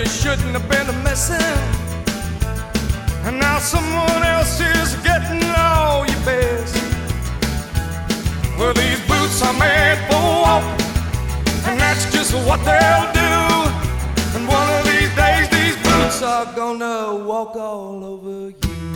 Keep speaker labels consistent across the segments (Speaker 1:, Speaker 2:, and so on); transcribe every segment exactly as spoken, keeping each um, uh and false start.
Speaker 1: shouldn't have been missing, and now someone else is getting all your best. Well, these boots are made for walking, and that's just what they'll do. And one of these days, these boots are gonna walk all over you.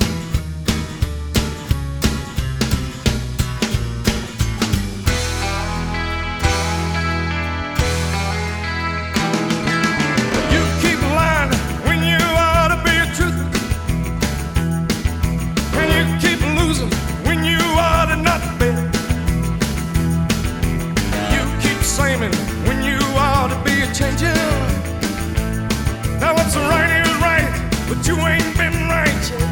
Speaker 1: When you ought to be changing. Now what's right is right, but you ain't been right yet.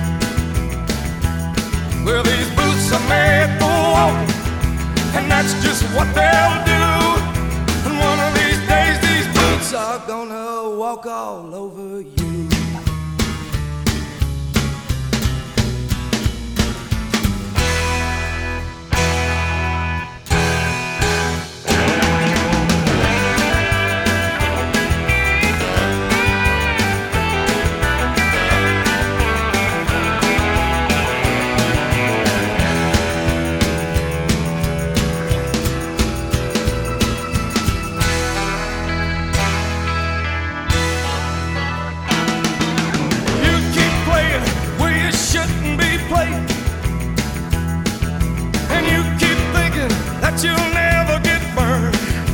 Speaker 1: Well, these boots are made for walking, and that's just what they'll do. And one of these days, these boots are gonna walk all over you. And you keep thinking that you'll never get burned.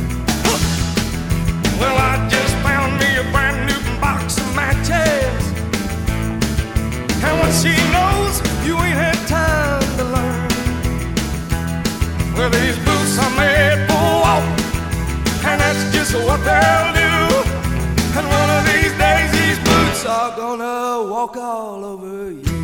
Speaker 1: Well, I just found me a brand new box of matches, and what she knows, you ain't had time to learn. Well, these boots are made for walking, and that's just what they'll do. And one of these days, these boots are gonna walk all over you.